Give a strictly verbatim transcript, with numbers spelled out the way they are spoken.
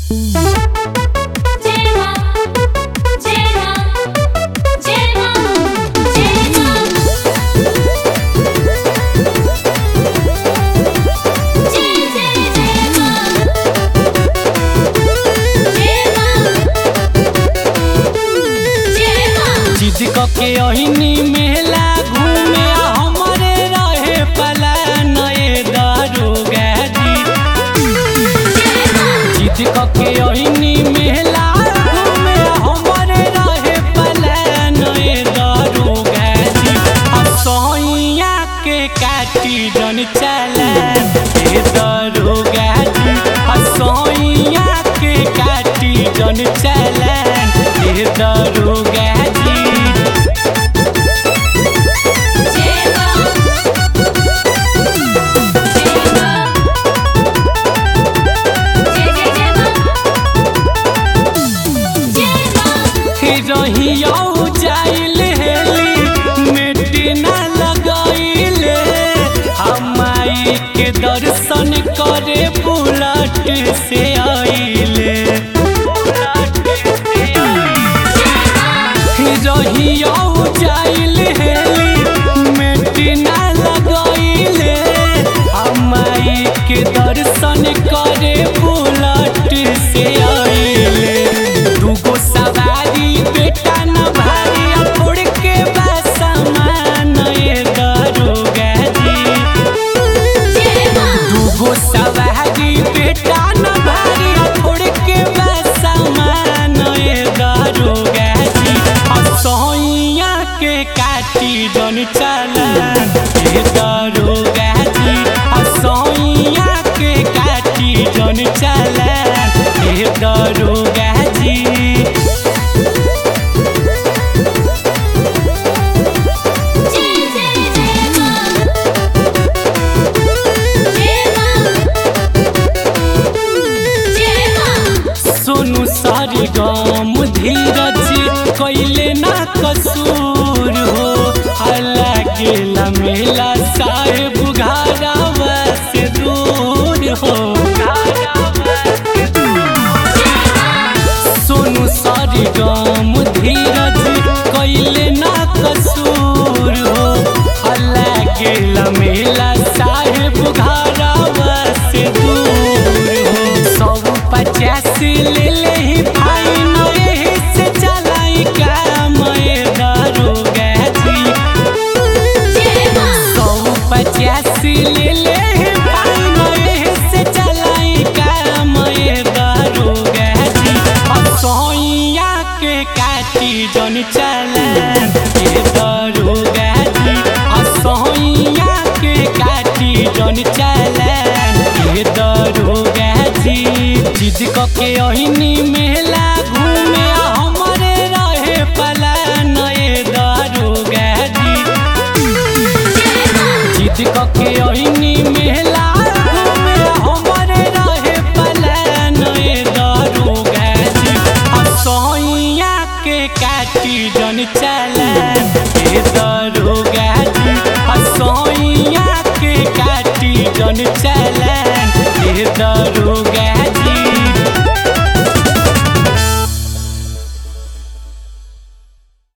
के ओहिनी मेला घूमे हमरे रहे पलान ए दारोगा जी। जिद के ओहिनी मेला घूमे हमरे रहे पलान ए दारोगा जी। असोइया के काटी जन चलान ए दारोगा जी। असोइया के काटी जन चलान ए दारोगा जी। रहियो जाइल हेली मेटी ना लगाइले हमाई के दर्शन करे बुलट से आइले। रहियो जाइल हेली मेटी ना लगाइले हमाई के दर्शन करे बुलट से आइले। दूगो सवारी बेटा न भारी अपुड़ के बसमान ए दारोगा जी। दूगो सवारी बेटा न भारी अपुड़ के बसमान ए दारोगा जी। असोइया के काटी जन चलान ए दारोगा जी। असोइया के काटी जन चलान ए दारोगा जी। सोनू सारी गाम धीरज कैले ना कसूर हो अलगेला मेला साहेब घरावा से दूर हो। सोनू सारी गाम धीरज कैले ना कसूर हो अलगेला मेला साहेब घरावा से दूर हो। सौ पचास ले ले ही फाइन एही से चलाई काम ए दारोगा जी। सौ पचास ले ले ही फाइन एही से चलाई काम ए दारोगा जी। असोइया के काटी जन चलान ए दारोगा जी। असोइया के काटी जन चलान ए दारोगा जी। जिद के ओहिनी मेला घूमे हमरे रहे पलान ए दारोगा जी। जिद के ओहिनी मेला घूमे हमरे रहे पलान ए दारोगा जी। असोइया के काटी जन चलान ए दारोगा जी। असोइया के काटी जन चलान।